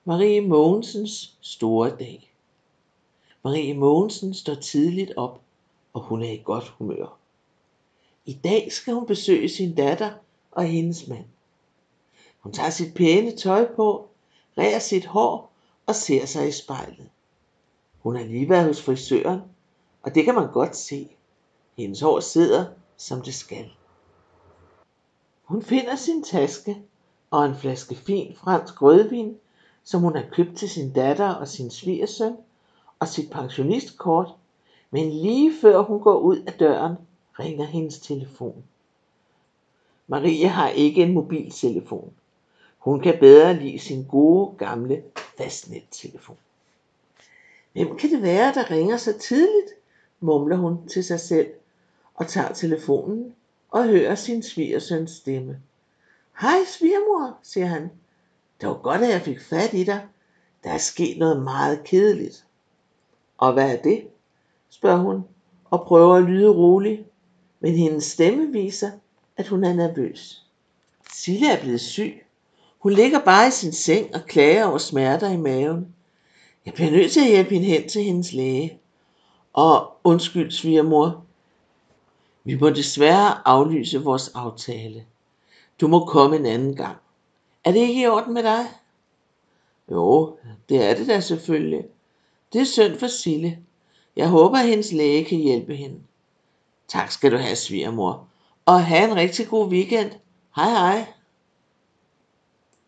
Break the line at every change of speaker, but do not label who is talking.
Marie Mogensens store dag. Marie Mogensen står tidligt op, og hun er i godt humør. I dag skal hun besøge sin datter og hendes mand. Hun tager sit pæne tøj på, rærer sit hår og ser sig i spejlet. Hun har lige været hos frisøren, og det kan man godt se. Hendes hår sidder, som det skal. Hun finder sin taske og en flaske fin fransk rødvin, som hun har købt til sin datter og sin svigersøn, og sit pensionistkort, men lige før hun går ud af døren, ringer hendes telefon. Marie har ikke en mobiltelefon. Hun kan bedre lide sin gode, gamle fastnettelefon. Hvem kan det være, der ringer så tidligt, mumler hun til sig selv, og tager telefonen og hører sin svigersøns stemme. Hej svigermor, siger han. Det var godt, at jeg fik fat i dig. Der er sket noget meget kedeligt. Og hvad er det? Spørger hun og prøver at lyde rolig, men hendes stemme viser, at hun er nervøs. Sille er blevet syg. Hun ligger bare i sin seng og klager over smerter i maven. Jeg bliver nødt til at hjælpe hende hen til hendes læge. Og undskyld, svigermor. Vi må desværre aflyse vores aftale. Du må komme en anden gang. Er det ikke i orden med dig? Jo, det er det da selvfølgelig. Det er synd for Sille. Jeg håber, at hendes læge kan hjælpe hende. Tak skal du have, svigermor. Og have en rigtig god weekend. Hej hej.